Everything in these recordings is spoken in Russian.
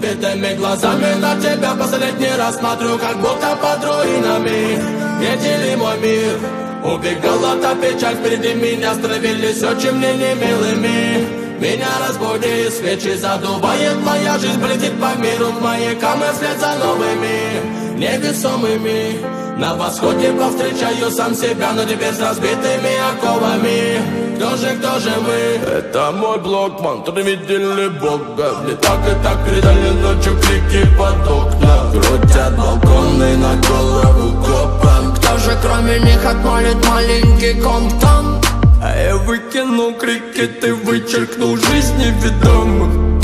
Убитыми глазами на тебя последний раз смотрю, как будто под руинами видели мой мир. Убегала та печаль впереди меня, становились очень мне немилыми. Меня разбуди, свечи задувает, моя жизнь полетит по миру. Маяка мы вслед за новыми, невесомыми. На восходе повстречаю сам себя, но теперь с разбитыми оковами. Кто же мы? Это мой блог, мантры видели Бога. Мне так и так передали ночью крики под окна. Крутят балконы на голову копам. Кто же кроме них отмолит маленький Комптон? А я выкинул крики, ты вычеркнул жизни ведомых.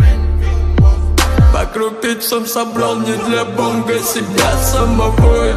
По крупицам собрал не для бонга себя самого.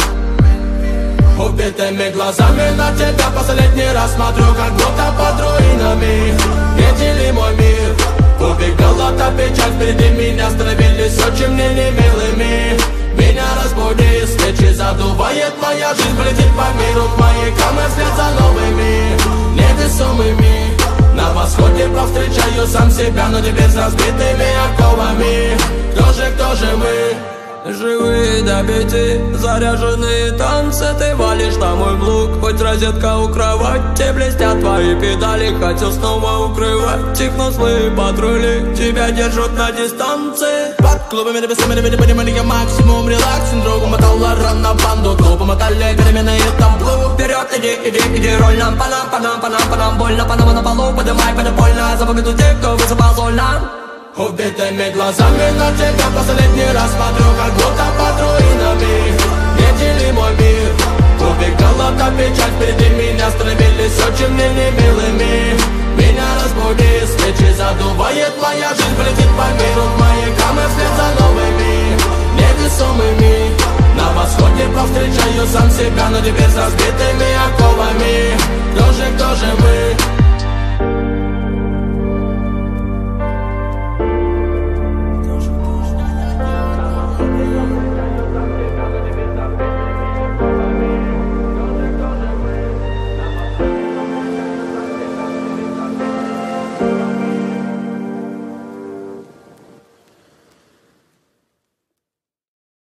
Убитыми глазами на тебя последний раз смотрю, как будто под руинами видели мой мир. Убегала та печаль впереди меня, становились очень мне немилыми. Меня разбуди, свечи задувает, моя жизнь полетит по миру. Маяка мы вслед за новыми, невесомыми. На восходе повстречаю сам себя, но теперь с разбитыми оковами. Кто же мы? Живые добиты, заряженные танцы. Ты валишь на мой блок, хоть розетка у кровати. Блестят твои педали, хотел снова укрывать их, но злые патрули тебя держат на дистанции. Под клубами написами не понимали я максимум релаксин. Другу мотала ран на банду, клубы мотали переменные тамплу. Вперед иди, роль нам, по нам больно. Панама на полу, подымай, больно. За победу тех, кто высыпал соль нам. Убитыми глазами на тебя последний раз смотрю, как будто под руинами видели мой мир. Убегала та печаль впереди меня, становились очень мне немилыми. Меня разбуди, свечи задувает, моя жизнь полетит по миру. Маяка мы вслед за новыми, невесомыми. На восходе повстречаю сам себя, но теперь с разбитыми оковами. Кто же